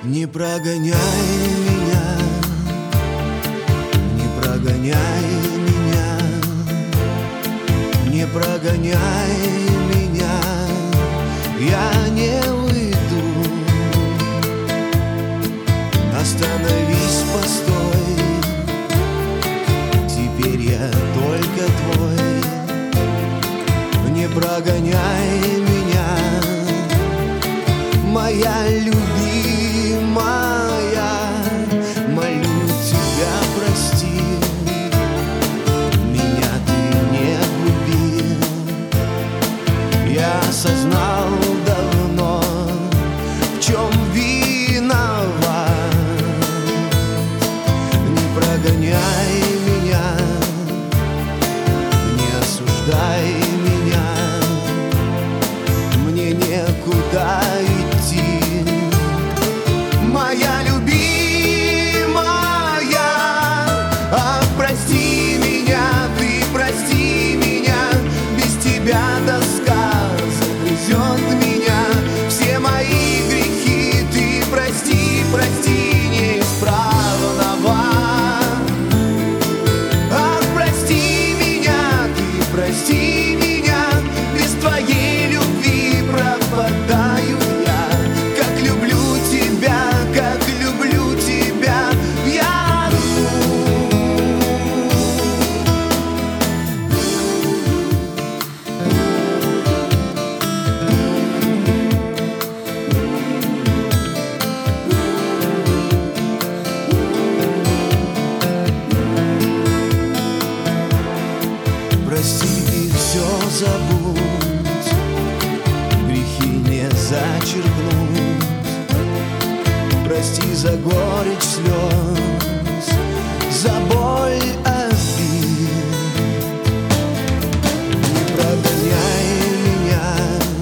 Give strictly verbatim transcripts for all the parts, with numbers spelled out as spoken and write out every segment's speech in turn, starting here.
Не прогоняй меня, не прогоняй меня, не прогоняй меня, я не уйду. Остановись, постой, теперь я только твой. Не прогоняй меня, моя любимая, молю тебя, прости, меня ты не губи. Я осознал давно, в чем виноват. Не прогоняй меня, не осуждай меня, мне некуда идти. Моя любимая, ах, прости меня, ты прости меня, без тебя тоска загрызет меня. Все мои грехи ты прости, прости неисправного. Ах, прости меня, ты прости меня, без твоей любви пропадаю я. Как люблю тебя, как люблю тебя, я прости и все забудь, грехи не зачеркнуть. Прости за горечь слез, за боль обид. Не прогоняй меня,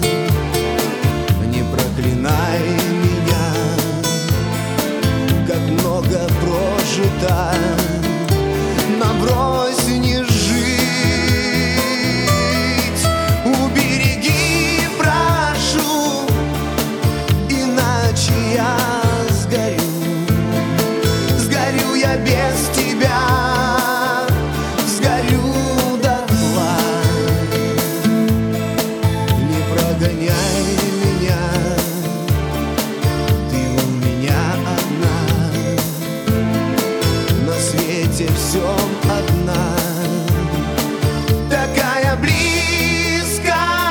не проклинай меня, как много прожито, набрось не жить. Убереги, прошу, иначе я сгорю. Сгорю я без тебя, сгорю дотла. Не прогоняй меня, ты у меня одна, на свете всем одна. Такая близкая,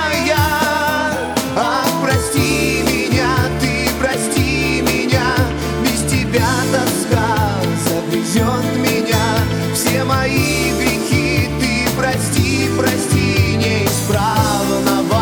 ах, прости меня, ты прости меня, без тебя тоска загрызет меня. Все мои грехи ты прости, прости неисправного.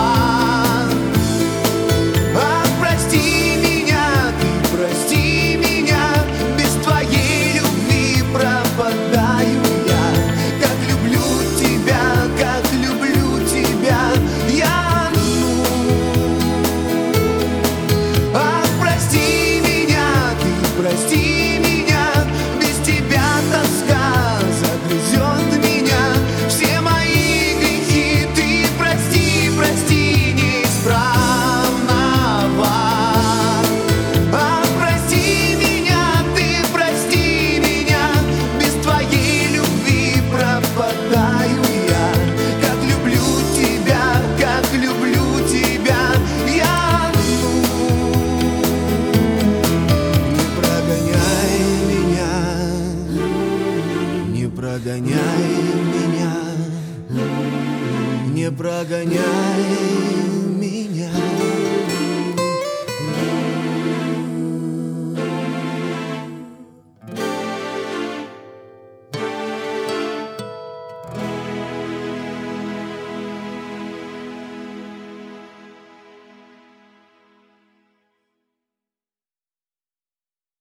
Ах, прости меня, ты прости меня, без твоей любви пропадаю я. Как люблю тебя, как люблю тебя, я ну. Ах, прости меня, ты прости меня, без тебя тоска загрызет меня. Все мои грехи ты прости, прости неисправного. Ах, прости меня, ты прости меня, без твоей любви пропадаю я. Как люблю тебя, как люблю тебя, я ну. Не прогоняй меня, не прогоняй меня, не прогоняй